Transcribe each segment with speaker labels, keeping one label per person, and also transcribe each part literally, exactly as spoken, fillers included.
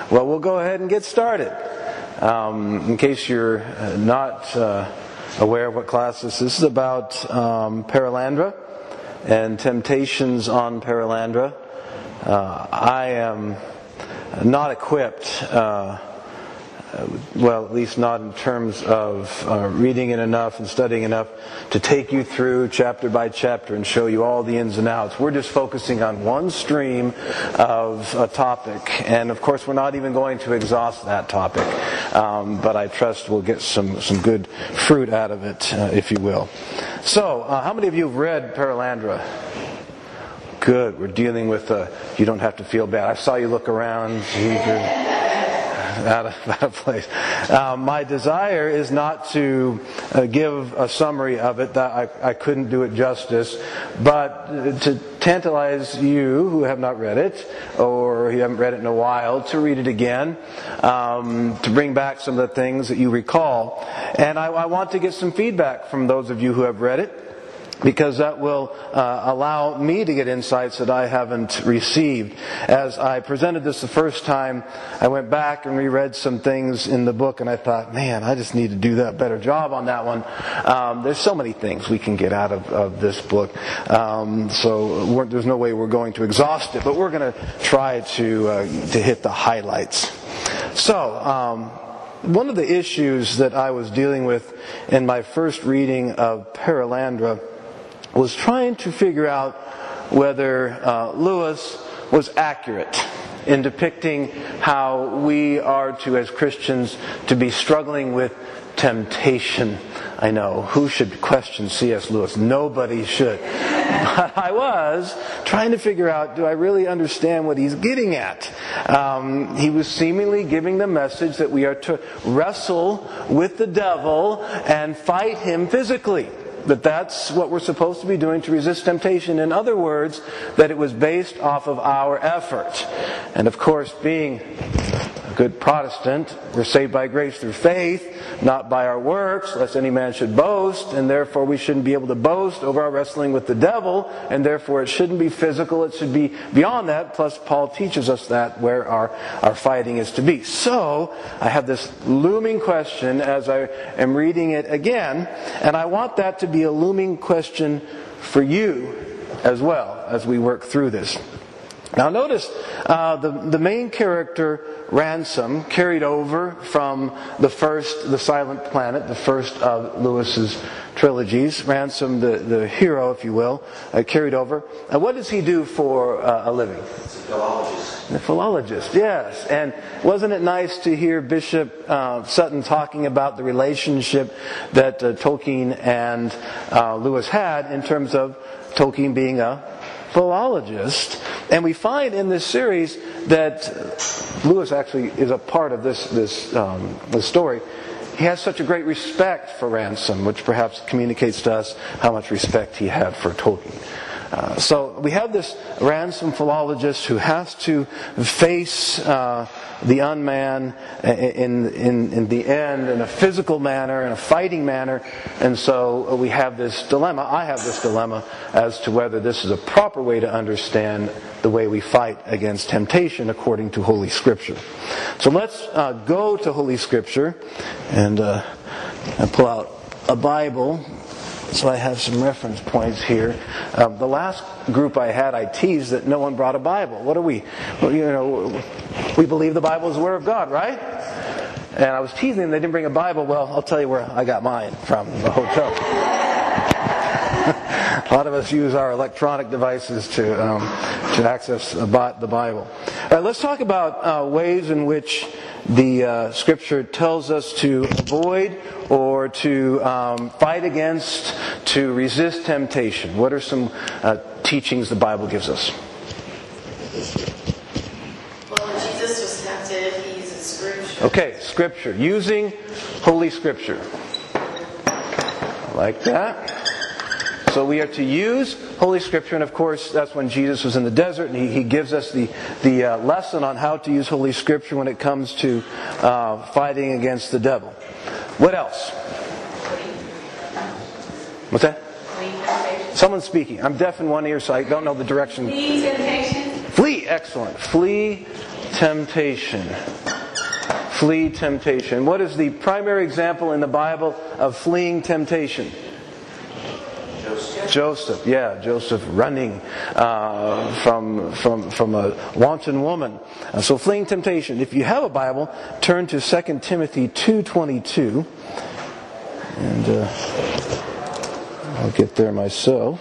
Speaker 1: Well, we'll go ahead and get started. Um, in case you're not uh, aware of what class this is, this is about um, Perelandra and temptations on Perelandra. Uh, I am not equipped, uh, well, at least not in terms of uh, reading it enough and studying enough to take you through chapter by chapter and show you all the ins and outs. We're just focusing on one stream of a topic, and of course we're not even going to exhaust that topic, um, but I trust we'll get some, some good fruit out of it, uh, if you will. So, uh, how many of you have read Perelandra? Good. We're dealing with, uh, you don't have to feel bad. I saw you look around. Out of, out of place. Um, my desire is not to uh, give a summary of it. That I, I couldn't do it justice, but to tantalize you who have not read it, or you haven't read it in a while, to read it again, um, to bring back some of the things that you recall. And I, I want to get some feedback from those of you who have read it, because that will uh, allow me to get insights that I haven't received. As I presented this the first time, I went back and reread some things in the book, and I thought, man, I just need to do that better job on that one. Um, there's so many things we can get out of, of this book, um, so we're, there's no way we're going to exhaust it, but we're going to try to uh, to hit the highlights. So. Um, one of the issues that I was dealing with in my first reading of Perelandra was trying to figure out whether uh, Lewis was accurate in depicting how we are to, as Christians, to be struggling with temptation. I know, who should question C S Lewis? Nobody should. But I was trying to figure out, do I really understand what he's getting at? Um, he was seemingly giving the message that we are to wrestle with the devil and fight him physically. That that's what we're supposed to be doing to resist temptation. In other words, that it was based off of our effort. And of course, being a good Protestant, we're saved by grace through faith, not by our works, lest any man should boast, and therefore we shouldn't be able to boast over our wrestling with the devil, and therefore it shouldn't be physical, it should be beyond that. Plus, Paul teaches us that where our, our fighting is to be. So, I have this looming question as I am reading it again, and I want that to be a looming question for you as well as we work through this. Now notice uh, the, the main character, Ransom, carried over from the first, The Silent Planet, the first of Lewis's trilogies. Ransom, the, the hero, if you will, uh, carried over. And what does he do for uh, a living?
Speaker 2: Philologist.
Speaker 1: A philologist, yes. And wasn't it nice to hear Bishop uh, Sutton talking about the relationship that uh, Tolkien and uh, Lewis had in terms of Tolkien being a philologist? And we find in this series that Lewis actually is a part of this this, um, this story. He has such a great respect for Ransom, which perhaps communicates to us how much respect he had for Tolkien. Uh, so we have this Ransom philologist who has to face uh, the unman in, in, in the end in a physical manner, in a fighting manner. And so we have this dilemma. I have this dilemma as to whether this is a proper way to understand the way we fight against temptation according to Holy Scripture. So let's uh, go to Holy Scripture and, uh, and pull out a Bible. So I have some reference points here. Um, the last group I had, I teased that no one brought a Bible. What are we? Well, you know, we believe the Bible is the Word of God, right? And I was teasing them they didn't bring a Bible. Well, I'll tell you where I got mine from, the hotel. A lot of us use our electronic devices to um, to access the Bible. All right, let's talk about uh, ways in which the uh, Scripture tells us to avoid or to um, fight against, to resist temptation. What are some uh, teachings the Bible gives us?
Speaker 3: Well, when Jesus was tempted, he uses Scripture.
Speaker 1: Okay, Scripture. Using Holy Scripture. Like that. So we are to use Holy Scripture, and of course that's when Jesus was in the desert, and he, he gives us the, the uh, lesson on how to use Holy Scripture when it comes to uh, fighting against the devil. What else? What's that? Someone's speaking. I'm deaf in one ear, so I don't know the direction.
Speaker 3: Flee temptation.
Speaker 1: Flee, excellent. Flee temptation. Flee temptation. What is the primary example in the Bible of fleeing temptation?
Speaker 2: Joseph.
Speaker 1: Joseph, yeah, Joseph running uh, from from from a wanton woman. Uh, so fleeing temptation. If you have a Bible, turn to Second Timothy two twenty-two, and uh, I'll get there myself.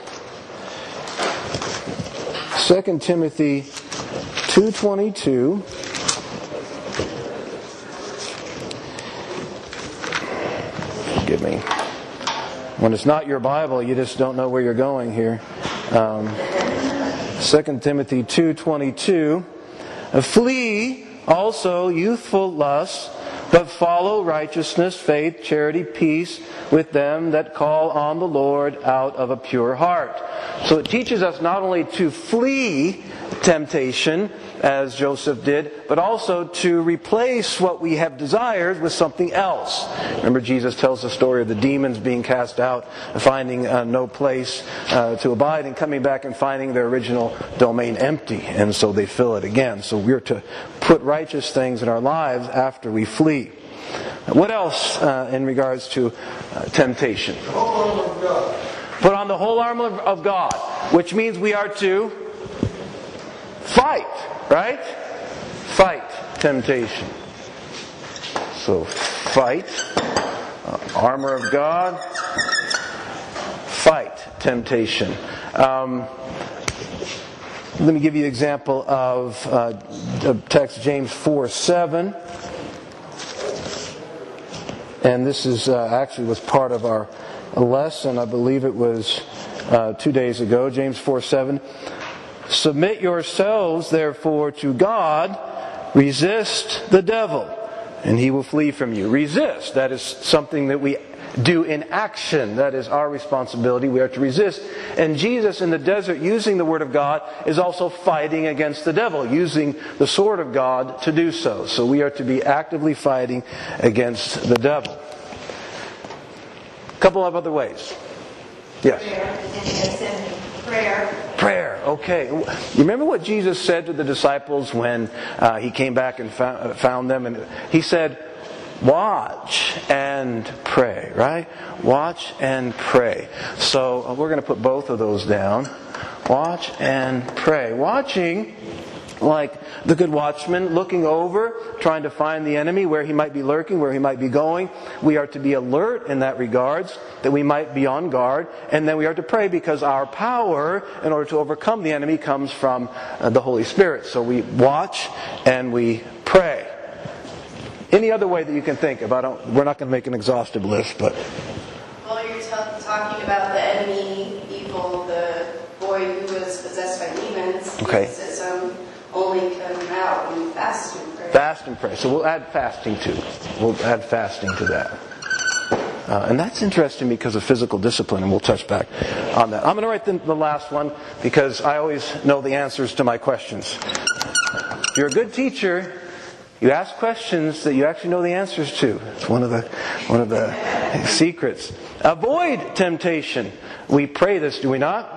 Speaker 1: Second Timothy two twenty-two. Forgive me. When it's not your Bible, you just don't know where you're going here. Um, Second Timothy two twenty-two. Flee also youthful lusts, but follow righteousness, faith, charity, peace with them that call on the Lord out of a pure heart. So it teaches us not only to flee temptation, as Joseph did, but also to replace what we have desired with something else. Remember, Jesus tells the story of the demons being cast out, finding uh, no place uh, to abide, and coming back and finding their original domain empty, and so they fill it again. So we're to put righteous things in our lives after we flee. What else uh, in regards to uh, temptation?
Speaker 2: The whole armor of God.
Speaker 1: Put on the whole armor of God, which means we are to fight, right? Fight temptation. So fight, uh, armor of God, fight temptation. Um, let me give you an example of uh, the text, James four seven. And this is uh, actually was part of our lesson. I believe it was uh, two days ago. James four seven. Submit yourselves, therefore, to God. Resist the devil, and he will flee from you. Resist. That is something that we do in action. That is our responsibility. We are to resist. And Jesus in the desert, using the Word of God, is also fighting against the devil, using the sword of God to do so. So we are to be actively fighting against the devil. A couple of other ways. Yes?
Speaker 3: Prayer.
Speaker 1: Prayer, okay. You remember what Jesus said to the disciples when uh, He came back and found, found them? And He said, watch and pray, right? Watch and pray. So uh, we're going to put both of those down. Watch and pray. Watching, like the good watchman, looking over, trying to find the enemy, where he might be lurking, where he might be going. We are to be alert in that regards, that we might be on guard. And then we are to pray, because our power in order to overcome the enemy comes from uh, the Holy Spirit. So we watch and we pray. Any other way that you can think of? I don't, we're not going to make an exhaustive list, but...
Speaker 3: Well, you're t- talking about the enemy, evil, the boy who was possessed by demons.
Speaker 1: Okay.
Speaker 3: It says um, only come out and fast and pray.
Speaker 1: Fast and pray. So we'll add fasting too. We'll add fasting to that. Uh, and that's interesting because of physical discipline, and we'll touch back on that. I'm going to write the, the last one because I always know the answers to my questions. If you're a good teacher, you ask questions that you actually know the answers to. It's one of the one of the secrets. Avoid temptation. We pray this, do we not?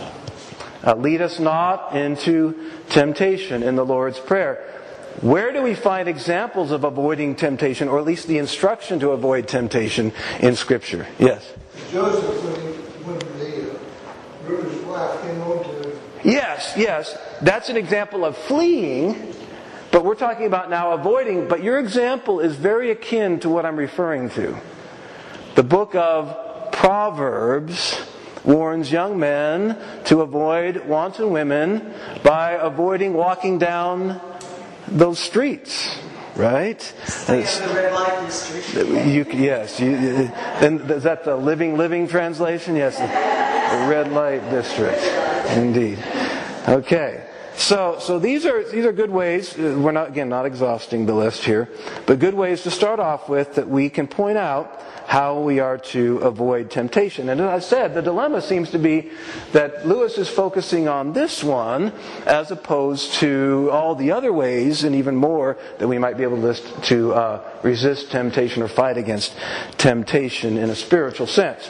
Speaker 1: Uh, lead us not into temptation in the Lord's Prayer. Where do we find examples of avoiding temptation, or at least the instruction to avoid temptation in Scripture? Yes?
Speaker 2: Joseph, when, he, when the uh, ruler's wife came on to him.
Speaker 1: Yes, yes. That's an example of fleeing, but we're talking about now avoiding. But your example is very akin to what I'm referring to. The book of Proverbs warns young men to avoid wanton women by avoiding walking down those streets, right?
Speaker 3: So you have the red light district.
Speaker 1: You, yes. You, and is that the Living Living translation? Yes, the, the red light district. Indeed. Okay. So, so these are these are good ways. We're not again not exhausting the list here, but good ways to start off with that we can point out how we are to avoid temptation. And as I said, the dilemma seems to be that Lewis is focusing on this one as opposed to all the other ways and even more that we might be able to list to uh, resist temptation or fight against temptation in a spiritual sense.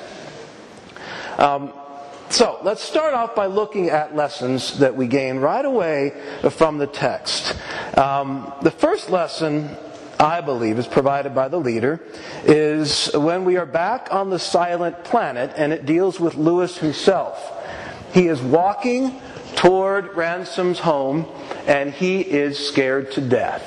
Speaker 1: Um, So, let's start off by looking at lessons that we gain right away from the text. Um, the first lesson, I believe, is provided by the leader, is when we are back on the silent planet, and it deals with Lewis himself. He is walking toward Ransom's home, and he is scared to death.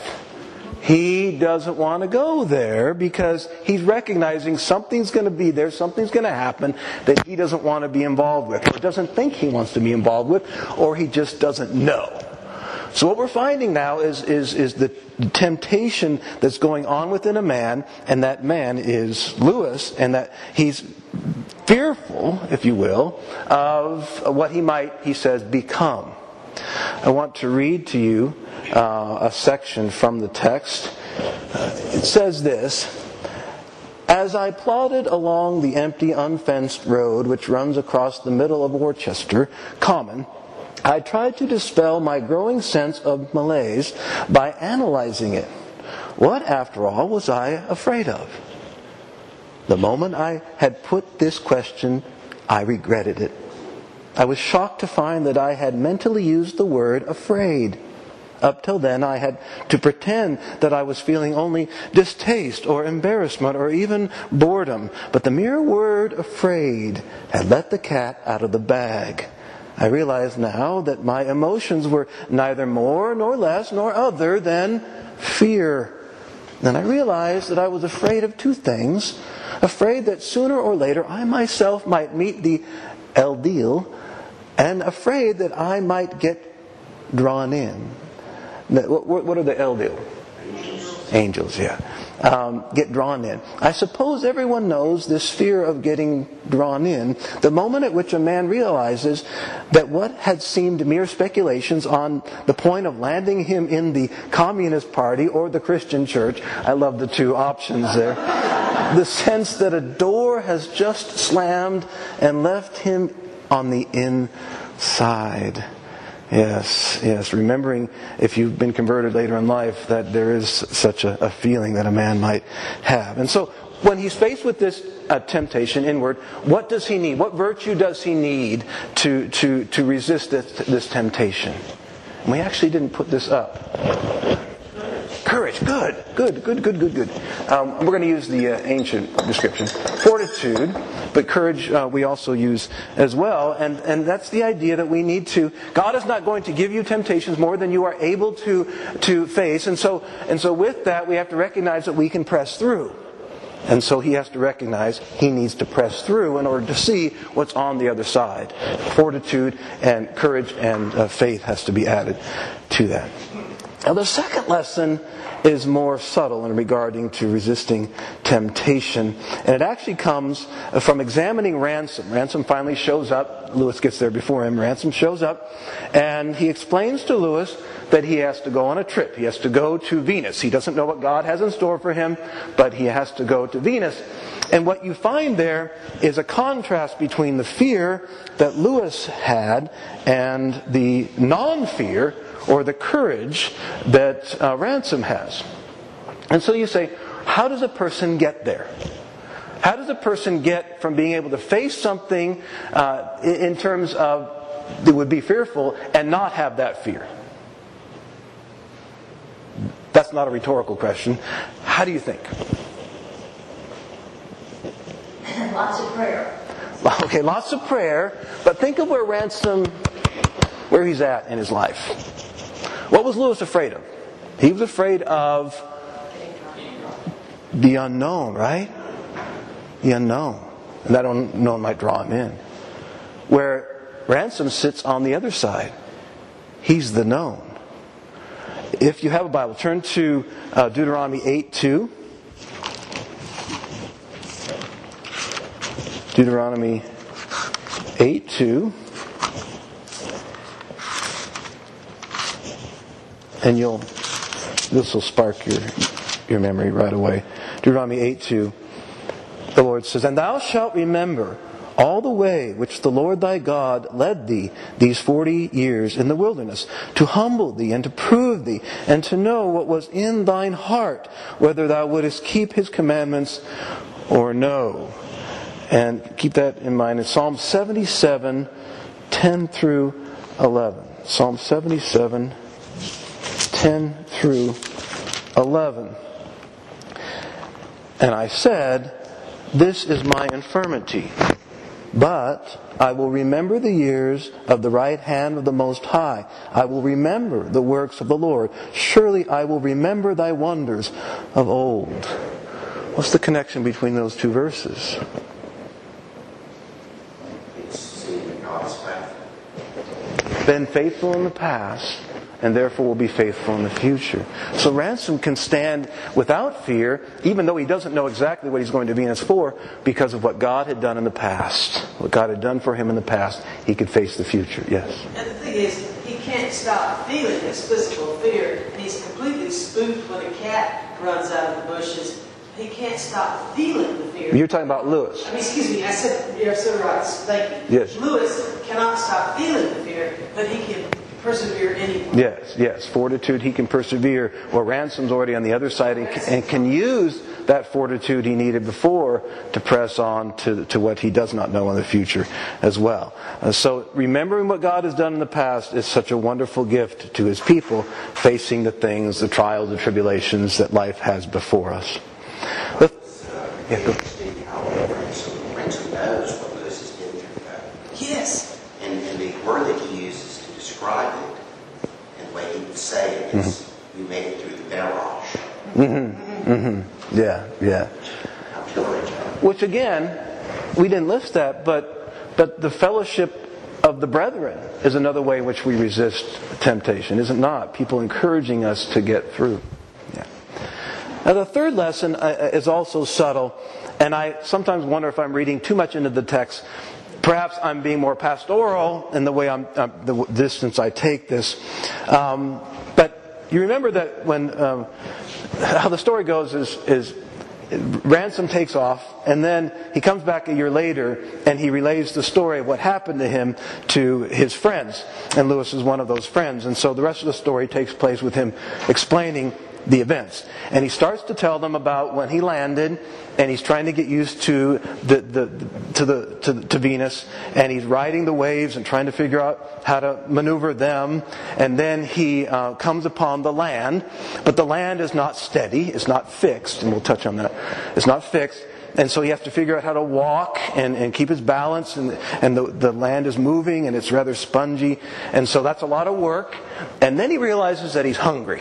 Speaker 1: He doesn't want to go there because he's recognizing something's going to be there, something's going to happen that he doesn't want to be involved with, or doesn't think he wants to be involved with, or he just doesn't know. So what we're finding now is, is, is the temptation that's going on within a man, and that man is Lewis, and that he's fearful, if you will, of what he might, he says, become. I want to read to you uh, a section from the text. Uh, it says this: "As I plodded along the empty, unfenced road which runs across the middle of Worcester Common, I tried to dispel my growing sense of malaise by analyzing it. What, after all, was I afraid of? The moment I had put this question, I regretted it. I was shocked to find that I had mentally used the word afraid. Up till then, I had to pretend that I was feeling only distaste or embarrassment or even boredom. But the mere word afraid had let the cat out of the bag. I realize now that my emotions were neither more nor less nor other than fear. And I realized that I was afraid of two things. Afraid that sooner or later I myself might meet the El Deal, and afraid that I might get drawn in." What are the El Deal? Angels. Angels, yeah. Um, get drawn in. I suppose everyone knows this fear of getting drawn in, the moment at which a man realizes that what had seemed mere speculations on the point of landing him in the Communist Party or the Christian Church — I love the two options there — the sense that a door has just slammed and left him on the inside. Yes, yes. Remembering, if you've been converted later in life, that there is such a, a feeling that a man might have. And so, when he's faced with this uh, temptation inward, what does he need? What virtue does he need to to to resist this, this temptation? And we actually didn't put this up. Courage. Good, good, good, good, good, good. Um, we're going to use the uh, ancient description. Fortitude, but courage uh, we also use as well. And, and that's the idea that we need to... God is not going to give you temptations more than you are able to, to face. And so, and so with that, we have to recognize that we can press through. And so he has to recognize he needs to press through in order to see what's on the other side. Fortitude and courage and uh, faith has to be added to that. Now, the second lesson is more subtle in regarding to resisting temptation. And it actually comes from examining Ransom. Ransom finally shows up. Lewis gets there before him. Ransom shows up. And he explains to Lewis that he has to go on a trip. He has to go to Venus. He doesn't know what God has in store for him, but he has to go to Venus. And what you find there is a contrast between the fear that Lewis had and the non-fear or the courage that uh, Ransom has. And so you say, how does a person get there? How does a person get from being able to face something uh, in, in terms of that would be fearful and not have that fear? That's not a rhetorical question. How do you think?
Speaker 4: Lots of prayer.
Speaker 1: Okay, lots of prayer, but think of where Ransom, where he's at in his life. What was Lewis afraid of? He was afraid of the unknown, right? The unknown. And that unknown might draw him in. Where Ransom sits on the other side. He's the known. If you have a Bible, turn to uh, Deuteronomy eight two. Deuteronomy eight two. And you'll, this will spark your, your memory right away. Deuteronomy eight two. The Lord says, "And thou shalt remember all the way which the Lord thy God led thee these forty years in the wilderness, to humble thee and to prove thee, and to know what was in thine heart, whether thou wouldest keep his commandments or no." And keep that in mind. In Psalm seventy-seven, ten through eleven. Psalm seventy-seven, ten through eleven. And I said, this is my infirmity, but I will remember the years of the right hand of the Most High. I will remember the works of the Lord. Surely I will remember thy wonders of old. What's the connection between those two verses?
Speaker 5: It's seeing that God is faithful.
Speaker 1: Been faithful in the past, and therefore will be faithful in the future. So Ransom can stand without fear, even though he doesn't know exactly what he's going to Venus for, because of what God had done in the past. What God had done for him in the past, he could face the future. Yes?
Speaker 6: And the thing is, he can't stop feeling his physical fear, and he's completely spooked when a cat runs out of the bushes. He can't stop feeling the fear.
Speaker 1: You're talking about Lewis.
Speaker 6: I mean, excuse me, I said, you're so right, thank you.
Speaker 1: Yes.
Speaker 6: Lewis cannot stop feeling the fear, but he can persevere anyway.
Speaker 1: Yes, yes. Fortitude, he can persevere. Well, Ransom's already on the other side and, and can use that fortitude he needed before to press on to, to what he does not know in the future as well. Uh, so remembering what God has done in the past is such a wonderful gift to his people facing the things, the trials, the tribulations that life has before us. But, yeah, go.
Speaker 5: Ransom, Ransom knows what Lewis has been through, though.
Speaker 6: Yes.
Speaker 5: And, and the word that he uses to describe it, and the way he would say it, is, mm-hmm. we made it through the barrage.
Speaker 1: Mm-hmm. Mm-hmm. Yeah, yeah. Which again, we didn't list that, but but the fellowship of the brethren is another way in which we resist temptation, is it not? People encouraging us to get through. Yeah. Now the third lesson is also subtle, and I sometimes wonder if I'm reading too much into the text. Perhaps I'm being more pastoral in the way I'm, uh, the distance I take this. Um, but you remember that when um, how the story goes is, is Ransom takes off, and then he comes back a year later and he relays the story of what happened to him to his friends. And Lewis is one of those friends. And so the rest of the story takes place with him explaining the events. And he starts to tell them about when he landed, and he's trying to get used to the, the to the to, to Venus, and he's riding the waves and trying to figure out how to maneuver them. And then he uh, comes upon the land, but the land is not steady, it's not fixed, and we'll touch on that. It's not fixed. And so he has to figure out how to walk and, and keep his balance, and, and the, the land is moving and it's rather spongy. And so that's a lot of work. And then he realizes that he's hungry.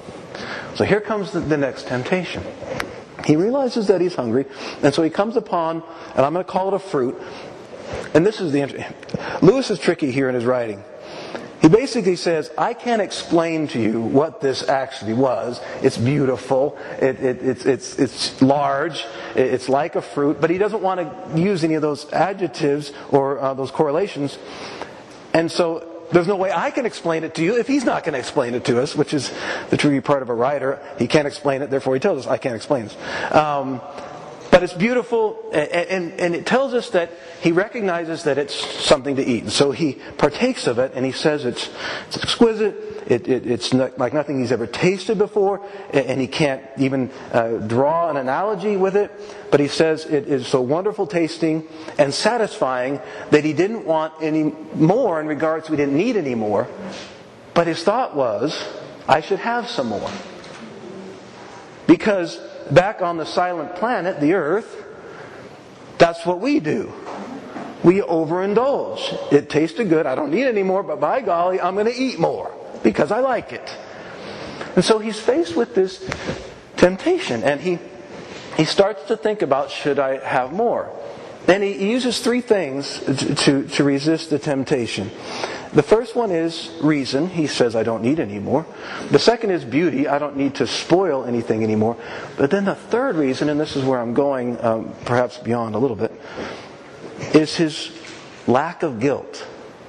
Speaker 1: So here comes the, the next temptation. He realizes that he's hungry, and so he comes upon, and I'm going to call it a fruit. And this is the Lewis is tricky here in his writing. He basically says, I can't explain to you what this actually was. It's beautiful. It, it, it's, it's, it's large. It's like a fruit. But he doesn't want to use any of those adjectives or uh, those correlations. And so there's no way I can explain it to you if he's not going to explain it to us, which is the tricky part of a writer. He can't explain it, therefore he tells us, I can't explain this. Um, but it's beautiful, and, and, and it tells us that he recognizes that it's something to eat. And so he partakes of it, and he says it's, it's exquisite, it, it, it's not, like nothing he's ever tasted before, and he can't even uh, draw an analogy with it. But he says it is so wonderful tasting and satisfying that he didn't want any more in regards to he didn't need any more. But his thought was, I should have some more. Because back on the silent planet, the earth, that's what we do. We overindulge. It tasted good, I don't need any more, but by golly, I'm going to eat more because I like it. And so he's faced with this temptation, and he he starts to think about, should I have more? And he uses three things to, to, to resist the temptation. The first one is reason. He says, I don't need any more. The second is beauty. I don't need to spoil anything anymore. But then the third reason, and this is where I'm going um, perhaps beyond a little bit, is his lack of guilt.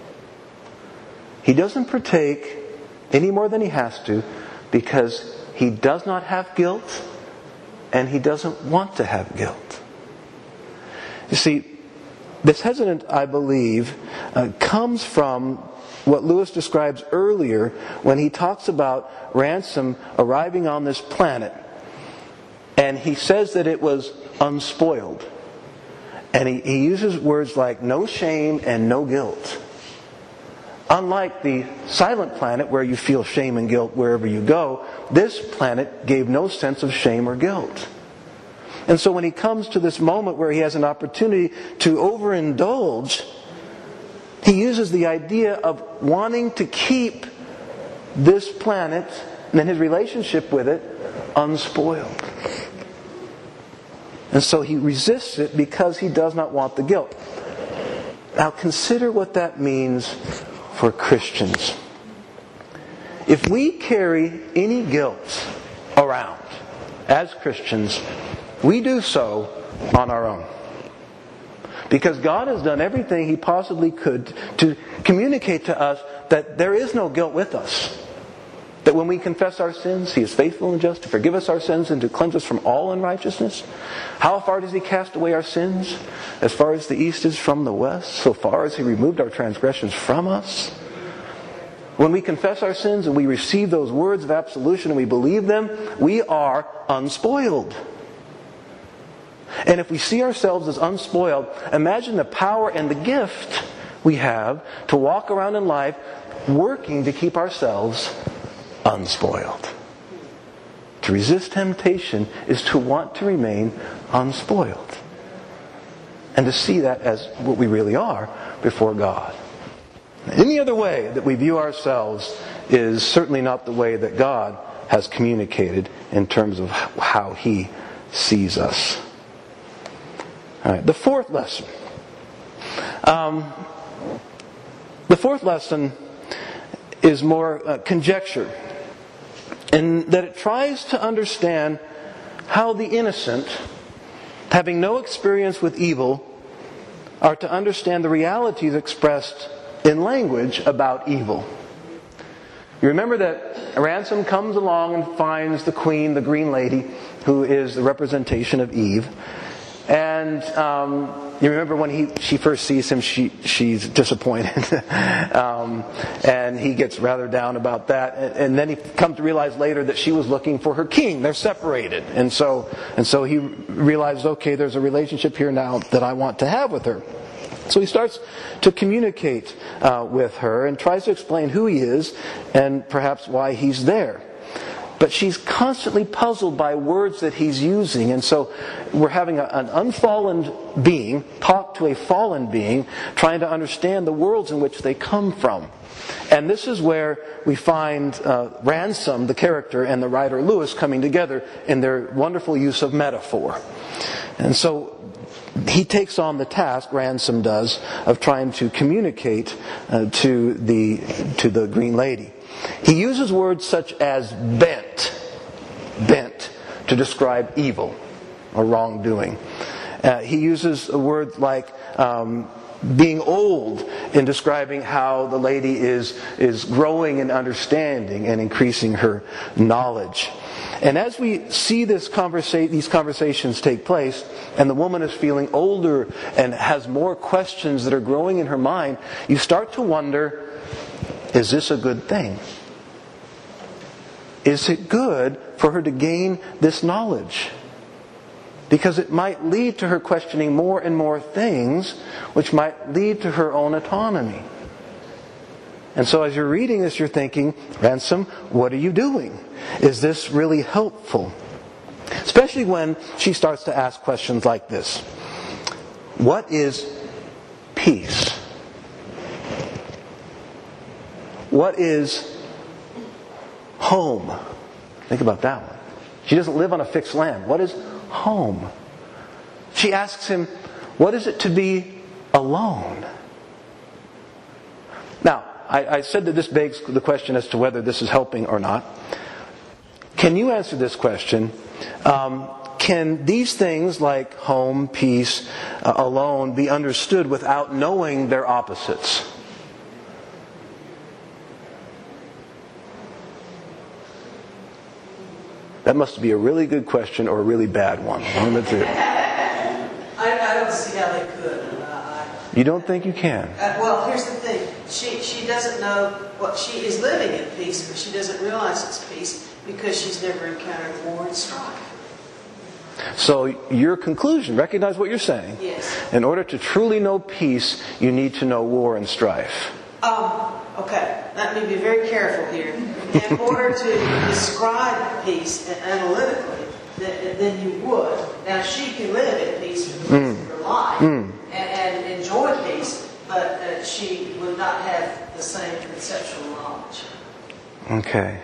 Speaker 1: He doesn't partake any more than he has to because he does not have guilt and he doesn't want to have guilt. You see, this hesitant, I believe, uh, comes from what Lewis describes earlier when he talks about Ransom arriving on this planet. And he says that it was unspoiled. And he, he uses words like no shame and no guilt. Unlike the silent planet where you feel shame and guilt wherever you go, this planet gave no sense of shame or guilt. And so when he comes to this moment where he has an opportunity to overindulge, he uses the idea of wanting to keep this planet and his relationship with it unspoiled. And so he resists it because he does not want the guilt. Now consider what that means for Christians. If we carry any guilt around as Christians, we do so on our own. Because God has done everything He possibly could to communicate to us that there is no guilt with us. That when we confess our sins, He is faithful and just to forgive us our sins and to cleanse us from all unrighteousness. How far does He cast away our sins? As far as the east is from the west, so far as He removed our transgressions from us. When we confess our sins and we receive those words of absolution and we believe them, we are unspoiled. And if we see ourselves as unspoiled, imagine the power and the gift we have to walk around in life working to keep ourselves unspoiled. To resist temptation is to want to remain unspoiled. And to see that as what we really are before God. Any other way that we view ourselves is certainly not the way that God has communicated in terms of how He sees us. All right, the fourth lesson. Um, the fourth lesson is more uh, conjecture, in that it tries to understand how the innocent, having no experience with evil, are to understand the realities expressed in language about evil. You remember that Ransom comes along and finds the queen, the green lady, who is the representation of Eve. And um, you remember when he she first sees him, she she's disappointed, um, and he gets rather down about that. And, and then he comes to realize later that she was looking for her king. They're separated, and so and so he realizes, okay, there's a relationship here now that I want to have with her. So he starts to communicate uh, with her and tries to explain who he is and perhaps why he's there. But she's constantly puzzled by words that he's using. And so we're having a, an unfallen being talk to a fallen being, trying to understand the worlds in which they come from. And this is where we find uh, Ransom, the character, and the writer Lewis coming together in their wonderful use of metaphor. And so he takes on the task, Ransom does, of trying to communicate uh, to the to the green lady. He uses words such as bent, bent, to describe evil or wrongdoing. Uh, he uses a word like um, being old in describing how the lady is is growing in understanding and increasing her knowledge. And as we see this conversa- these conversations take place, and the woman is feeling older and has more questions that are growing in her mind, you start to wonder, is this a good thing? Is it good for her to gain this knowledge? Because it might lead to her questioning more and more things, which might lead to her own autonomy. And so as you're reading this, you're thinking, Ransom, what are you doing? Is this really helpful? Especially when she starts to ask questions like this. What is peace? What is home? Think about that one. She doesn't live on a fixed land. What is home? She asks him, what is it to be alone? Now, I, I said that this begs the question as to whether this is helping or not. Can you answer this question? Um, can these things like home, peace, uh, alone be understood without knowing their opposites? That must be a really good question or a really bad one. One of the two.
Speaker 6: I, I don't see how they could. Uh, I,
Speaker 1: You don't think you can?
Speaker 6: Uh, well, here's the thing. She she doesn't know what she is living in peace, but she doesn't realize it's peace because she's never encountered war and strife.
Speaker 1: So your conclusion, recognize what you're saying.
Speaker 6: Yes.
Speaker 1: In order to truly know peace, you need to know war and strife.
Speaker 6: Um, Okay, let me be very careful here. In order to describe peace analytically, th- then you would. Now, she can live in peace for the rest of her life
Speaker 1: Mm.
Speaker 6: and, and enjoy peace, but uh, she would not have the same conceptual knowledge.
Speaker 1: Okay.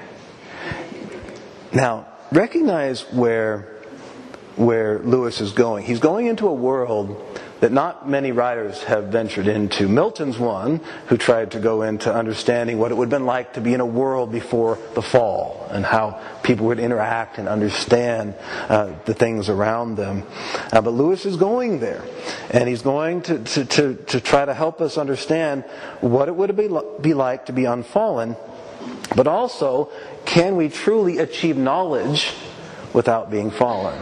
Speaker 1: Now, recognize where where Lewis is going. He's going into a world that not many writers have ventured into. Milton's one who tried to go into understanding what it would have been like to be in a world before the fall and how people would interact and understand uh, the things around them. Uh, but Lewis is going there, and he's going to, to, to, to try to help us understand what it would be, be like to be unfallen, but also, can we truly achieve knowledge without being fallen?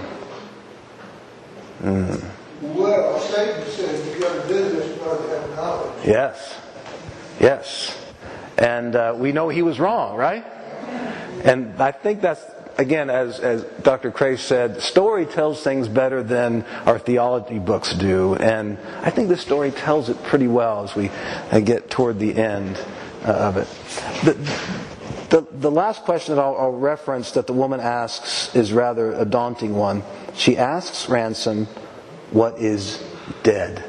Speaker 1: Mm.
Speaker 2: Well, Satan said you got to do this in order to have knowledge.
Speaker 1: Yes. Yes. And uh, we know he was wrong, right? And I think that's, again, as, as Doctor Craig said, story tells things better than our theology books do. And I think this story tells it pretty well as we uh, get toward the end uh, of it. The, the, the last question that I'll, I'll reference that the woman asks is rather a daunting one. She asks Ransom, what is dead?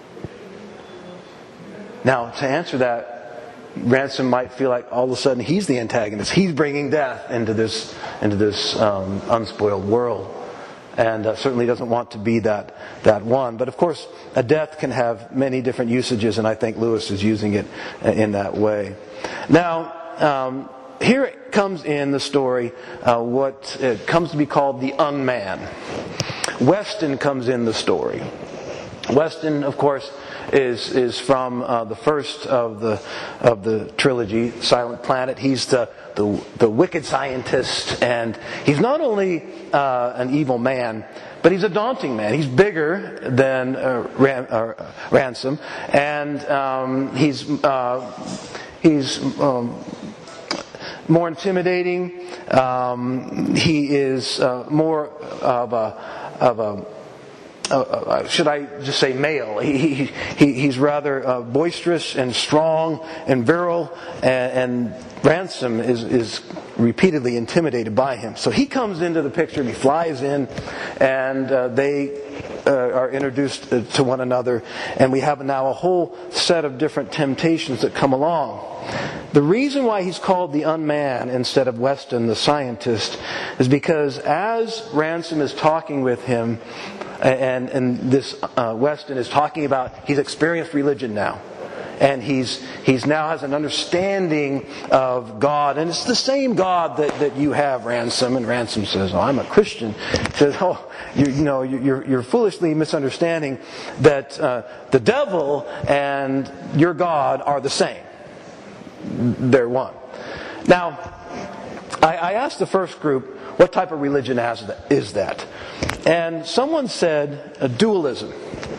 Speaker 1: Now, to answer that, Ransom might feel like all of a sudden he's the antagonist. He's bringing death into this into this um, unspoiled world, and uh, certainly doesn't want to be that that one. But of course, a death can have many different usages, and I think Lewis is using it in that way. Now, um, here it comes in the story uh, what it comes to be called the unman. Weston comes in the story. Weston, of course, is is from uh, the first of the of the trilogy, Silent Planet. He's the the, the wicked scientist, and he's not only uh, an evil man, but he's a daunting man. He's bigger than uh, Ran, uh, Ransom, and um, he's uh, he's. Um, more intimidating. Um, he is uh, more of a of a uh, uh, should I just say male? He, he, he he's rather uh, boisterous and strong and virile, and, and Ransom is is repeatedly intimidated by him. So he comes into the picture. He flies in, and uh, they uh, are introduced to one another, and we have now a whole set of different temptations that come along. The reason why he's called the unman instead of Weston the scientist is because as Ransom is talking with him, and, and this uh, Weston is talking about, he's experienced religion now. And he's he's now has an understanding of God. And it's the same God that, that you have, Ransom. And Ransom says, oh, I'm a Christian. He says, oh, you, you know, you're, you're foolishly misunderstanding that uh, the devil and your God are the same. They're one. Now, I, I asked the first group, what type of religion is that? And someone said a dualism.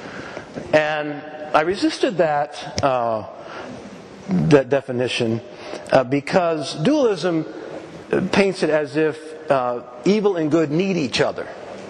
Speaker 1: And I resisted that uh, that definition uh, because dualism paints it as if uh, evil and good need each other.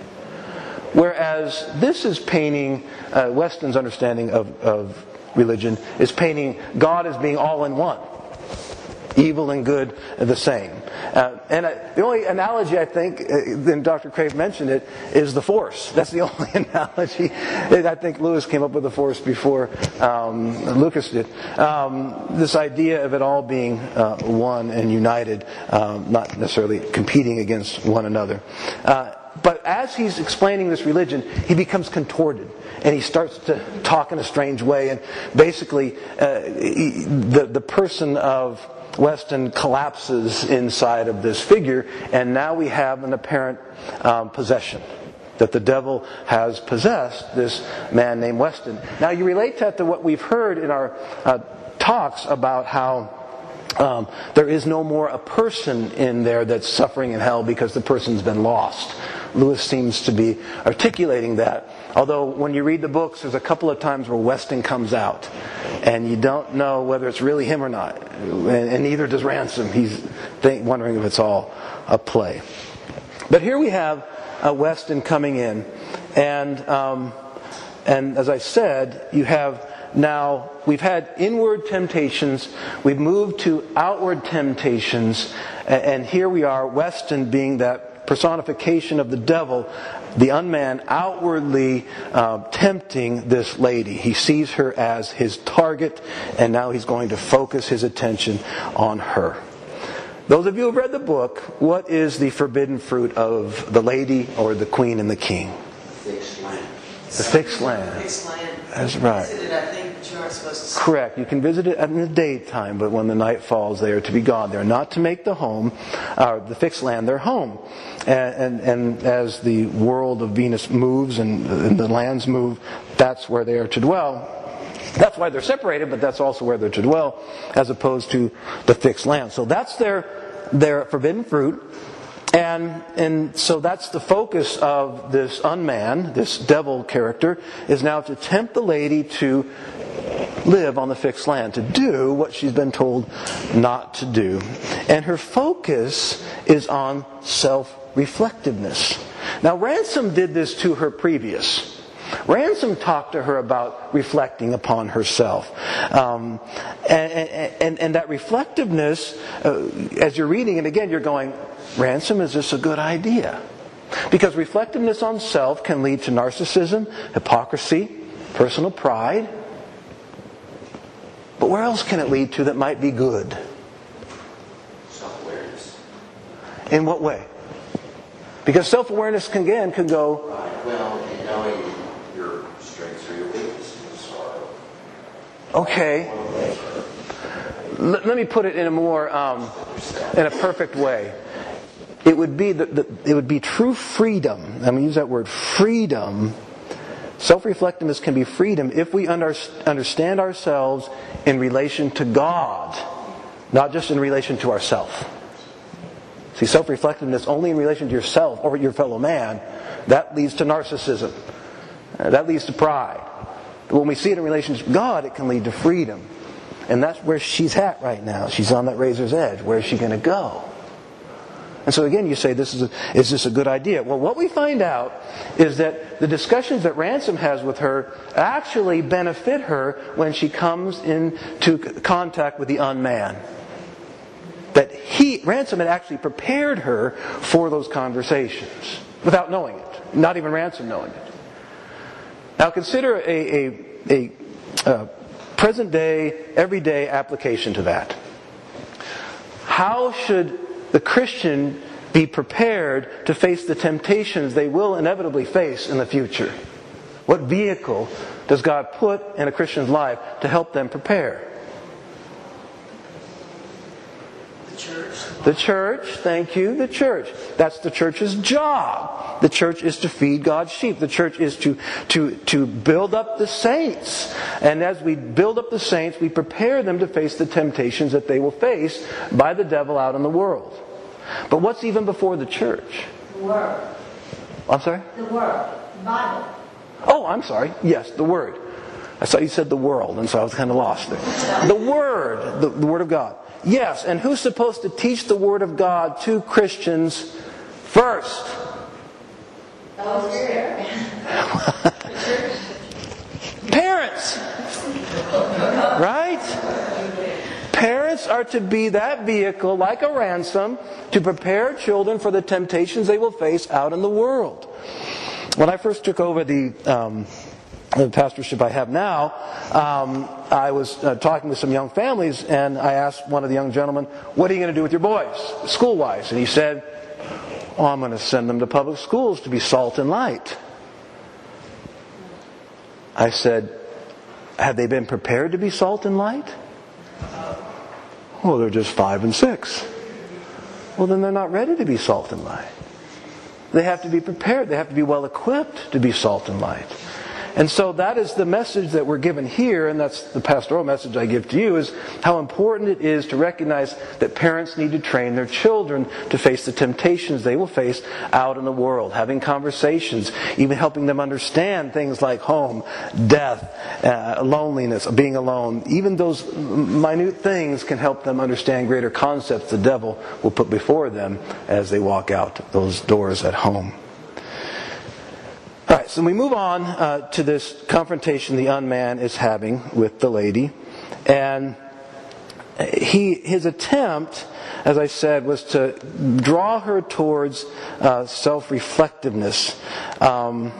Speaker 1: Whereas this is painting, uh, Weston's understanding of, of religion is painting God as being all in one. Evil and good are the same. Uh, and uh, the only analogy I think, uh, then Doctor Craig mentioned it, is the Force. That's the only analogy. I think Lewis came up with the Force before um, Lucas did. Um, this idea of it all being uh, one and united, um, not necessarily competing against one another. Uh, but as he's explaining this religion, he becomes contorted. And he starts to talk in a strange way. And basically, uh, he, the, the person of Weston collapses inside of this figure, and now we have an apparent um, possession. That the devil has possessed this man named Weston. Now you relate that to what we've heard in our uh, talks about how um, there is no more a person in there that's suffering in hell because the person's been lost. Lewis seems to be articulating that. Although when you read the books, there's a couple of times where Weston comes out. And you don't know whether it's really him or not. And, and neither does Ransom. He's think, wondering if it's all a play. But here we have uh, Weston coming in. And, um, and as I said, you have now we've had inward temptations, we've moved to outward temptations, and here we are, Weston being that personification of the devil, the unman outwardly uh, tempting this lady. He sees her as his target, and now he's going to focus his attention on her. Those of you who have read the book, what is the forbidden fruit of the lady or the queen and the king?
Speaker 5: Fixed land.
Speaker 1: The fixed land.
Speaker 6: Fixed land.
Speaker 1: That's right.
Speaker 6: You visited, I think, but you aren't supposed to see.
Speaker 1: Correct. You can visit it in the daytime, but when the night falls, they are to be gone. They're not to make the home, uh, the fixed land, their home. And, and, and as the world of Venus moves and, and the lands move, that's where they are to dwell. That's why they're separated, but that's also where they're to dwell, as opposed to the fixed land. So that's their their forbidden fruit. And and so that's the focus of this unman, this devil character, is now to tempt the lady to live on the fixed land, to do what she's been told not to do. And her focus is on self-reflectiveness. Now, Ransom did this to her previous. Ransom talked to her about reflecting upon herself. Um, and, and, and that reflectiveness, uh, as you're reading it again, you're going, Ransom, is this a good idea? Because reflectiveness on self can lead to narcissism, hypocrisy, personal pride. But where else can it lead to that might be good?
Speaker 5: Self-awareness.
Speaker 1: In what way? Because self-awareness can, again can go...
Speaker 5: Right. Well, and knowing your strengths or your weaknesses are...
Speaker 1: Okay. Let, let me put it in a more, um, in a perfect way. It would be the, the, it would be true freedom. I'm going to use that word, freedom. Self-reflectiveness can be freedom if we under, understand ourselves in relation to God, not just in relation to ourselves. See, self-reflectiveness only in relation to yourself or your fellow man, that leads to narcissism. Uh, that leads to pride. But when we see it in relation to God, it can lead to freedom. And that's where she's at right now. She's on that razor's edge. Where is she going to go? And so again, you say, this is, a, is this a good idea? Well, what we find out is that the discussions that Ransom has with her actually benefit her when she comes into contact with the unman. That he, Ransom had actually prepared her for those conversations without knowing it. Not even Ransom knowing it. Now consider a, a, a, a present day, everyday application to that. How should the Christian be prepared to face the temptations they will inevitably face in the future? What vehicle does God put in a Christian's life to help them prepare?
Speaker 6: The church.
Speaker 1: The church, thank you, the church. That's the church's job. The church is to feed God's sheep. The church is to, to, to build up the saints. And as we build up the saints, we prepare them to face the temptations that they will face by the devil out in the world. But what's even before the church?
Speaker 4: The Word.
Speaker 1: I'm sorry?
Speaker 4: The Word. The Bible.
Speaker 1: Oh, I'm sorry. Yes, the Word. I saw you said the world, and so I was kind of lost there. The Word, the, the Word of God. Yes, and who's supposed to teach the Word of God to Christians first?
Speaker 4: The Holy Spirit.
Speaker 1: Parents! Right? Parents are to be that vehicle, like a ransom, to prepare children for the temptations they will face out in the world. When I first took over the... Um, the pastorship I have now, um, I was uh, talking with some young families, and I asked one of the young gentlemen, what are you going to do with your boys, school-wise? And he said, oh, I'm going to send them to public schools to be salt and light. I said, have they been prepared to be salt and light? Well, they're just five and six. Well, then they're not ready to be salt and light. They have to be prepared. They have to be well equipped to be salt and light. And so that is the message that we're given here, and that's the pastoral message I give to you, is how important it is to recognize that parents need to train their children to face the temptations they will face out in the world. Having conversations, even helping them understand things like home, death, uh, loneliness, being alone. Even those minute things can help them understand greater concepts the devil will put before them as they walk out those doors at home. All right, so we move on uh, to this confrontation the unman is having with the lady. And he his attempt, as I said, was to draw her towards uh, self-reflectiveness. Um,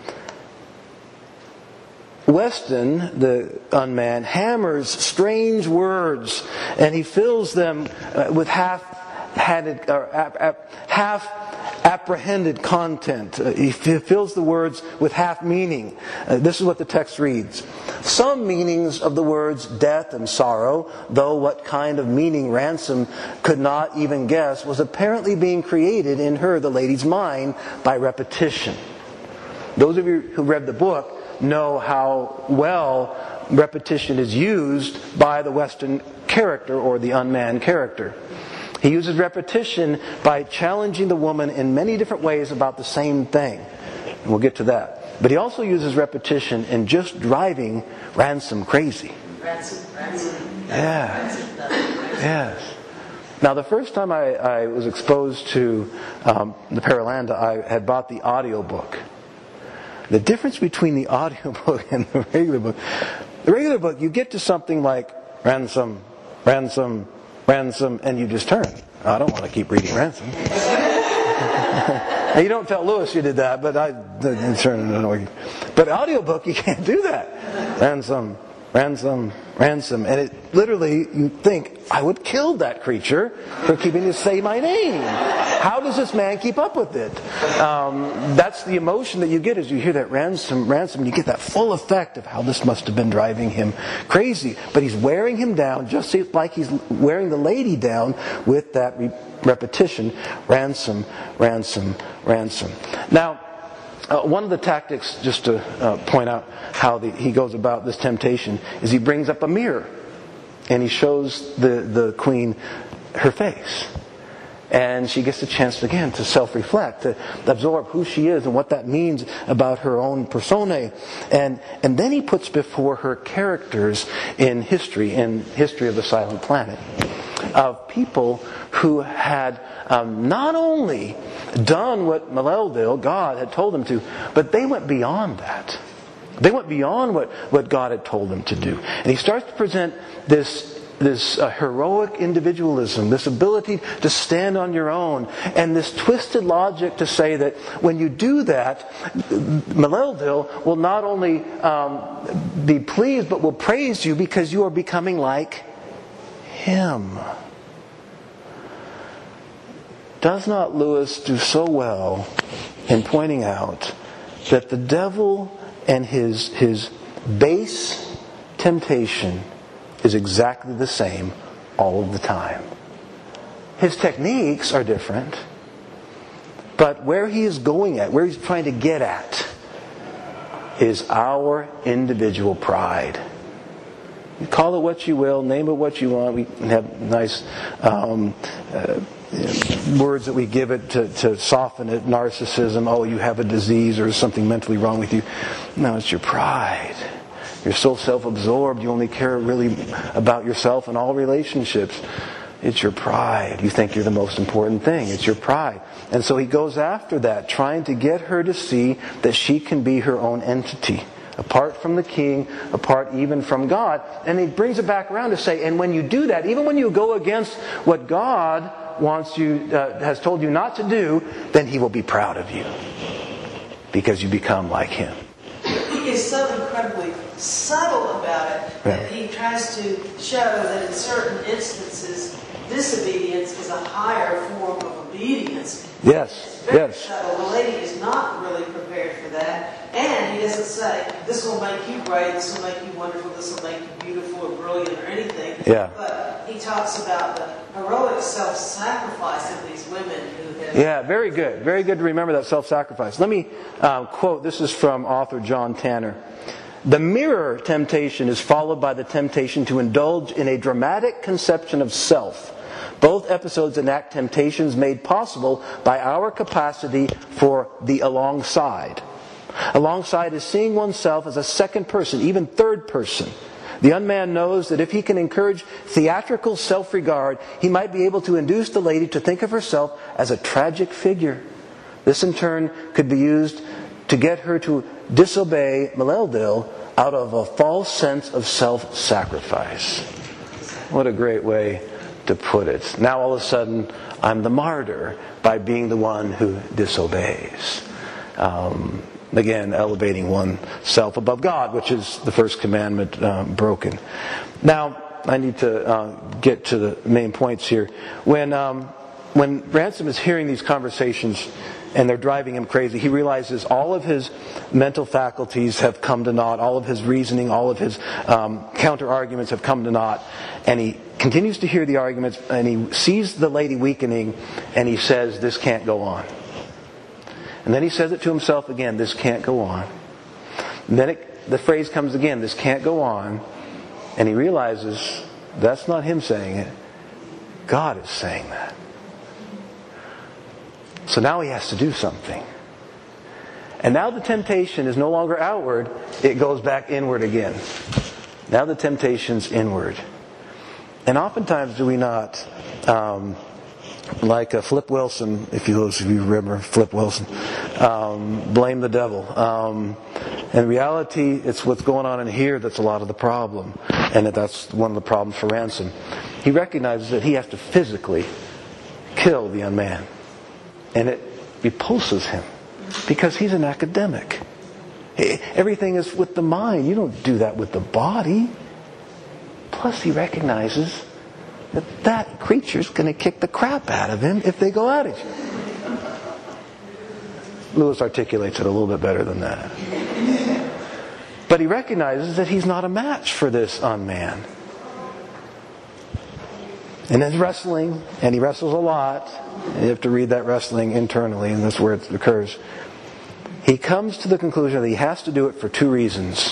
Speaker 1: Weston, the unman, hammers strange words, and he fills them uh, with half-handed, or ap- ap- half-apprehended content. Uh, he f- fills the words with half-meaning. Uh, this is what the text reads. Some meanings of the words death and sorrow, though what kind of meaning Ransom could not even guess, was apparently being created in her, the lady's mind, by repetition. Those of you who read the book know how well repetition is used by the Weston character, or the unman character. He uses repetition by challenging the woman in many different ways about the same thing. And we'll get to that. But he also uses repetition in just driving Ransom crazy.
Speaker 6: Ransom, ransom.
Speaker 1: Yeah.
Speaker 6: Ransom, ransom.
Speaker 1: Yes. Now, the first time I, I was exposed to um, the Paralanda, I had bought the audio book. The difference between the audio book and the regular book, the regular book, you get to something like ransom, ransom, ransom, and you just turn. Oh, I don't want to keep reading ransom. And you don't tell Lewis you did that, but I didn't turn it. But audio book, you can't do that. Ransom, ransom, ransom. And it literally, you think, I would kill that creature for keeping to say my name. How does this man keep up with it? Um, that's the emotion that you get as you hear that ransom, ransom. You get that full effect of how this must have been driving him crazy. But he's wearing him down just like he's wearing the lady down with that re- repetition. Ransom, ransom, ransom. Now, Uh, one of the tactics, just to uh, point out how the, he goes about this temptation, is he brings up a mirror and he shows the, the queen her face. And she gets a chance again to self-reflect, to absorb who she is and what that means about her own personae. And, and then he puts before her characters in history, in history of the Silent Planet, of people who had um, not only done what Maleldil, God, had told them to, but they went beyond that. They went beyond what, what God had told them to do. And he starts to present this this uh, heroic individualism, this ability to stand on your own, and this twisted logic to say that when you do that, Maleldil will not only um, be pleased, but will praise you because you are becoming like him. Does not Lewis do so well in pointing out that the devil and his his base temptation is exactly the same all of the time? His techniques are different, but where he is going at, where he's trying to get at, is our individual pride. You call it what you will, name it what you want. We have nice um, uh, words that we give it to, to soften it. Narcissism. Oh, you have a disease or something mentally wrong with you. No, it's your pride. You're so self-absorbed, you only care really about yourself in all relationships. It's your pride. You think you're the most important thing. It's your pride. And so he goes after that, trying to get her to see that she can be her own entity, apart from the king, apart even from God. And he brings it back around to say, and when you do that, even when you go against what God wants you, uh, has told you not to do, then he will be proud of you because you become like him.
Speaker 6: He is so incredibly subtle about it that he tries to show that in certain instances disobedience is a higher form of obedience.
Speaker 1: Yes,
Speaker 6: it's very
Speaker 1: yes.
Speaker 6: subtle. The lady is not really prepared for that. And he doesn't say, this will make you great, this will make you wonderful, this will make you beautiful or brilliant or anything.
Speaker 1: Yeah.
Speaker 6: But he talks about the heroic self-sacrifice of these women who have...
Speaker 1: Yeah, very good. Very good to remember that self-sacrifice. Let me uh, quote, this is from author John Tanner. The mirror temptation is followed by the temptation to indulge in a dramatic conception of self. Both episodes enact temptations made possible by our capacity for the alongside. Alongside is seeing oneself as a second person, even third person. The unman knows that if he can encourage theatrical self-regard, he might be able to induce the lady to think of herself as a tragic figure. This in turn could be used to get her to disobey Meneldil out of a false sense of self-sacrifice. What a great way to put it. Now all of a sudden, I'm the martyr by being the one who disobeys. Um, again, elevating oneself above God, which is the first commandment um, broken. Now, I need to uh, get to the main points here. When um, when Ransom is hearing these conversations and they're driving him crazy, he realizes all of his mental faculties have come to naught, all of his reasoning, all of his um, counter-arguments have come to naught, and he continues to hear the arguments, and he sees the lady weakening, and he says, this can't go on. And then he says it to himself again, this can't go on. And then it, the phrase comes again, this can't go on, and he realizes that's not him saying it, God is saying that. So now he has to do something. And now the temptation is no longer outward, it goes back inward again. Now the temptation's inward. And oftentimes do we not, um, like uh, Flip Wilson, if you those of you remember Flip Wilson, um, blame the devil. Um, in reality, it's what's going on in here that's a lot of the problem. And that that's one of the problems for Ransom. He recognizes that he has to physically kill the unman. And it repulses him because he's an academic. Everything is with the mind. You don't do that with the body. Plus he recognizes that that creature's going to kick the crap out of him if they go at each other. Lewis articulates it a little bit better than that. But he recognizes that he's not a match for this unman. And then wrestling, and he wrestles a lot. You have to read that wrestling internally, and that's where it occurs. He comes to the conclusion that he has to do it for two reasons.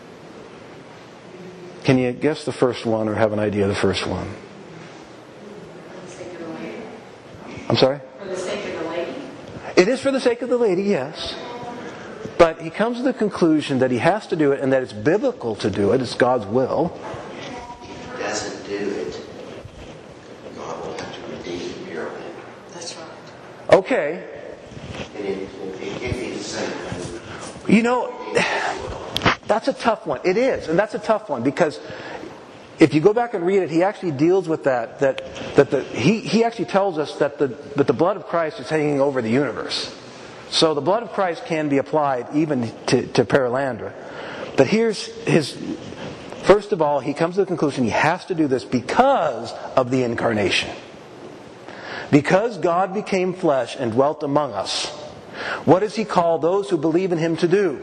Speaker 1: Can you guess the first one or have an idea of the first one?
Speaker 4: For the sake of the lady.
Speaker 1: I'm sorry?
Speaker 4: For the sake of the lady.
Speaker 1: It is for the sake of the lady, yes. But he comes to the conclusion that he has to do it and that it's biblical to do it. It's God's will.
Speaker 5: If he doesn't do it, God will have to redeem Pearl Ambra.
Speaker 6: That's right.
Speaker 1: Okay.
Speaker 5: And it, it can be the same thing.
Speaker 1: You know, that's a tough one. It is, and that's a tough one because if you go back and read it, he actually deals with that. That that the he he actually tells us that the that the blood of Christ is hanging over the universe. So the blood of Christ can be applied even to, to Pearlandra. But here's his. First of all, he comes to the conclusion he has to do this because of the incarnation. Because God became flesh and dwelt among us, what does he call those who believe in him to do?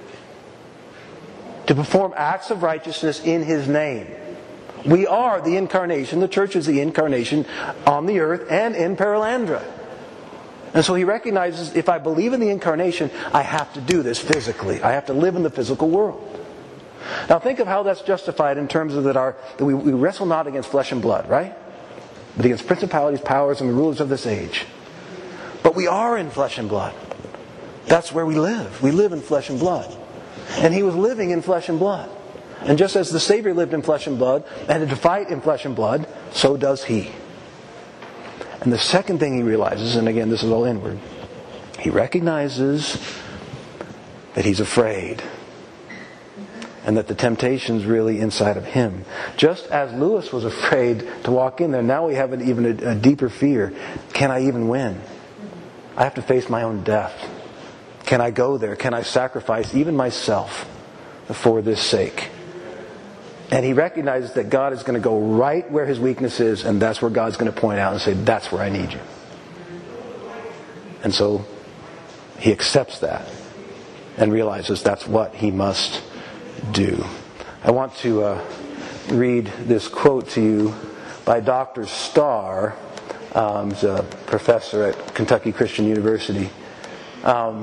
Speaker 1: To perform acts of righteousness in his name. We are the incarnation. The church is the incarnation on the earth and in Pearlandra. And so he recognizes if I believe in the incarnation, I have to do this physically. I have to live in the physical world. Now think of how that's justified in terms of that our that we, we wrestle not against flesh and blood, right? But against principalities, powers, and the rulers of this age. But we are in flesh and blood. That's where we live. We live in flesh and blood. And he was living in flesh and blood. And just as the Savior lived in flesh and blood and had to fight in flesh and blood, so does he. And the second thing he realizes, and again this is all inward, he recognizes that he's afraid. And that the temptation's really inside of him. Just as Lewis was afraid to walk in there, now we have an, even a, a deeper fear. Can I even win? I have to face my own death. Can I go there? Can I sacrifice even myself for this sake? And he recognizes that God is going to go right where his weakness is, and that's where God's going to point out and say, that's where I need you. And so he accepts that and realizes that's what he must do. I want to uh, read this quote to you by Doctor Starr. Um, he's a professor at Kentucky Christian University. Um,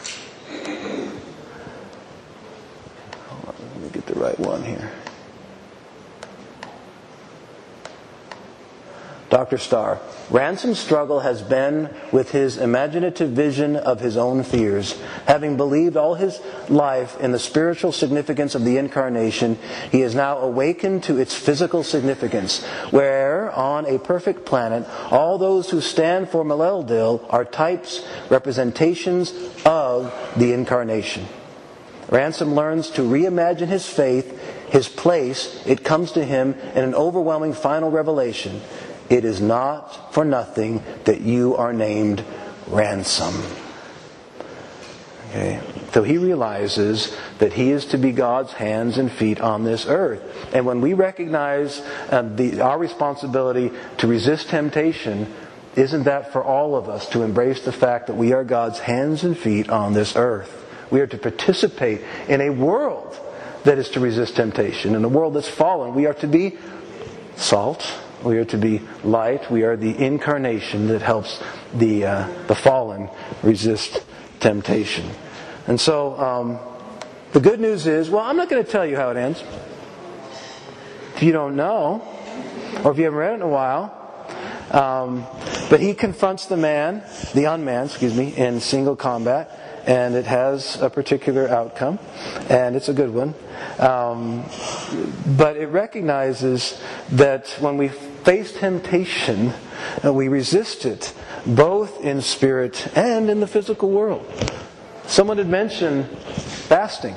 Speaker 1: hold on, let me get the right one here. Doctor Starr, Ransom's struggle has been with his imaginative vision of his own fears. Having believed all his life in the spiritual significance of the Incarnation, he is now awakened to its physical significance, where, on a perfect planet, all those who stand for Maleldil are types, representations of the Incarnation. Ransom learns to reimagine his faith, his place. It comes to him in an overwhelming final revelation. It is not for nothing that you are named Ransom. Okay. So he realizes that he is to be God's hands and feet on this earth. And when we recognize uh, the, our responsibility to resist temptation, isn't that for all of us to embrace the fact that we are God's hands and feet on this earth? We are to participate in a world that is to resist temptation, in a world that's fallen. We are to be salt. We are to be light. We are the incarnation that helps the uh, the fallen resist temptation. And so, um, the good news is, well, I'm not going to tell you how it ends. If you don't know, or if you haven't read it in a while. Um, but he confronts the man, the unman, excuse me, in single combat. And it has a particular outcome, and it's a good one. Um, but it recognizes that when we face temptation, uh, we resist it, both in spirit and in the physical world. Someone had mentioned fasting.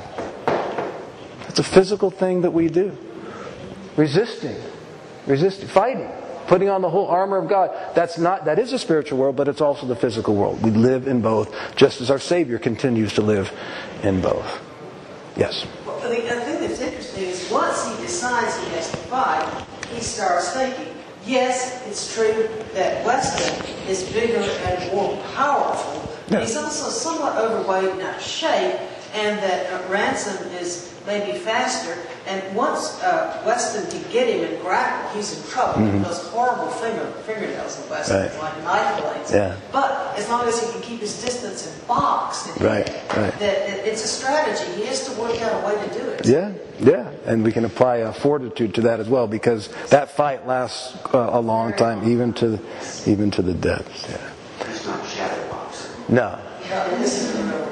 Speaker 1: It's a physical thing that we do. Resisting, resisting, fighting. Putting on the whole armor of God. That's not, that is a spiritual world, but it's also the physical world. We live in both, just as our Savior continues to live in both. Yes?
Speaker 6: Well, the thing that's interesting is once he decides he has to fight, he starts thinking, yes, it's true that Weston is bigger and more powerful, but
Speaker 1: Yeah.
Speaker 6: he's also somewhat overweight and out of shape, and that uh, Ransom is maybe faster. And once uh, Weston can get him and grapple, he's in trouble. Mm-hmm. Those horrible finger, fingernails of Weston,
Speaker 1: Right.
Speaker 6: like knife blades.
Speaker 1: Yeah.
Speaker 6: But as long as he can keep his distance and box, and
Speaker 1: Right,
Speaker 6: hit,
Speaker 1: right.
Speaker 6: that it, it's a strategy. He has to work out a way to do it.
Speaker 1: Yeah, yeah. And we can apply uh, fortitude to that as well, because that fight lasts uh, a long time, even to even to the depths. Yeah.
Speaker 5: It's not shadow boxing.
Speaker 1: No.
Speaker 6: Yeah, this is real.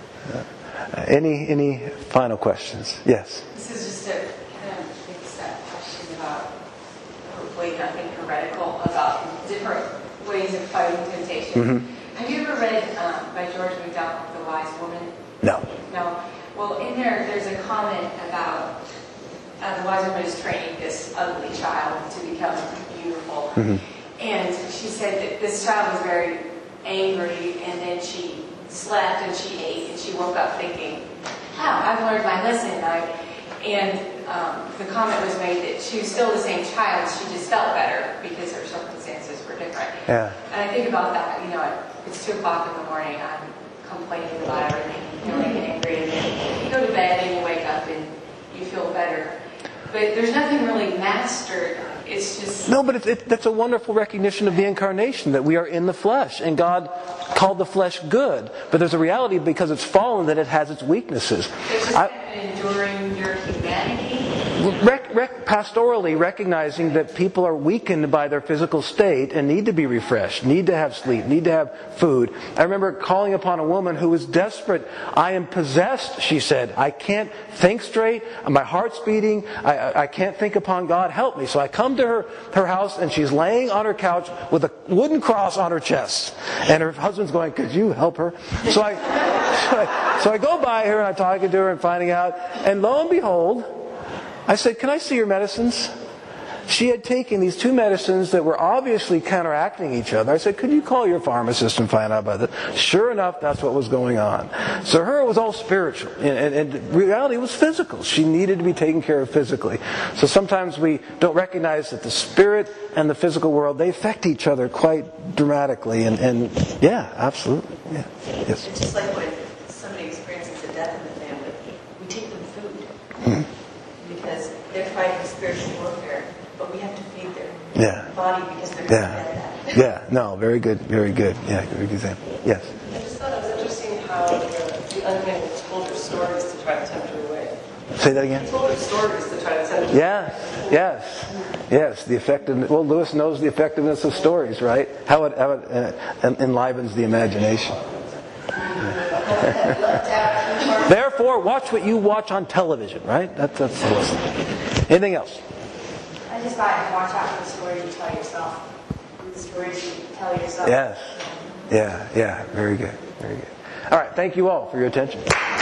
Speaker 1: Uh, any any final questions? Yes.
Speaker 4: This is just a kind of fix that question about, or way nothing heretical, about different ways of fighting temptation.
Speaker 1: Mm-hmm.
Speaker 4: Have you ever read um, by George MacDonald, The Wise Woman?
Speaker 1: No.
Speaker 4: No. Well, in there, there's a comment about uh, the wise woman is training this ugly child to become beautiful.
Speaker 1: Mm-hmm.
Speaker 4: And she said that this child was very angry, and then she slept and she ate, and she woke up thinking, wow, I've learned my lesson. I, and um, the comment was made that she was still the same child, she just felt better because her circumstances were different.
Speaker 1: Yeah.
Speaker 4: And I think about that, you know, it's two o'clock in the morning, I'm complaining about everything, feeling angry, and then you go to bed and you wake up and you feel better. But there's nothing really mastered. It's just...
Speaker 1: No, but it, it, that's a wonderful recognition of the Incarnation, that we are in the flesh, and God called the flesh good. But there's a reality, because it's fallen, that it has its weaknesses.
Speaker 4: It's just
Speaker 1: I,
Speaker 4: kind of enduring your humanity.
Speaker 1: Rec, rec, pastorally recognizing that people are weakened by their physical state and need to be refreshed, need to have sleep, need to have food. I remember calling upon a woman who was desperate. I am possessed, she said. I can't think straight. My heart's beating. I, I, I can't think upon God. Help me. So I come to her, her house, and she's laying on her couch with a wooden cross on her chest. And her husband's going, could you help her? So I, so I, so I go by her, and I'm talking to her and finding out. And lo and behold, I said, can I see your medicines? She had taken these two medicines that were obviously counteracting each other. I said, could you call your pharmacist and find out about that? Sure enough, that's what was going on. So her, it was all spiritual. And, and, and reality was physical. She needed to be taken care of physically. So sometimes we don't recognize that the spirit and the physical world, they affect each other quite dramatically. And, and yeah, absolutely. Yeah. Yes.
Speaker 7: It's just like when somebody experiences a death in the family, we take them food.
Speaker 1: Mm-hmm.
Speaker 7: Because they're fighting spiritual warfare, but we have to feed their
Speaker 1: Yeah.
Speaker 7: body because they're
Speaker 1: Yeah.
Speaker 7: not dead.
Speaker 1: Yeah. No, very good. Very good. Yeah, very good example. Yes.
Speaker 8: I just thought it was interesting how the, the unman told her stories to try to tempt her away.
Speaker 1: Say that again.
Speaker 7: He told us stories to try to set it.
Speaker 1: Yes, yes, yes. The effectiveness. Well, Lewis knows the effectiveness of stories, right? How it, how it uh, enlivens the imagination. Therefore, watch what you watch on television, right? That's that's the lesson. Anything else?
Speaker 4: I just thought you watch out for the stories you tell yourself. The stories you tell yourself.
Speaker 1: Yes. Yeah, yeah. Very good. Very good. All right. Thank you all for your attention.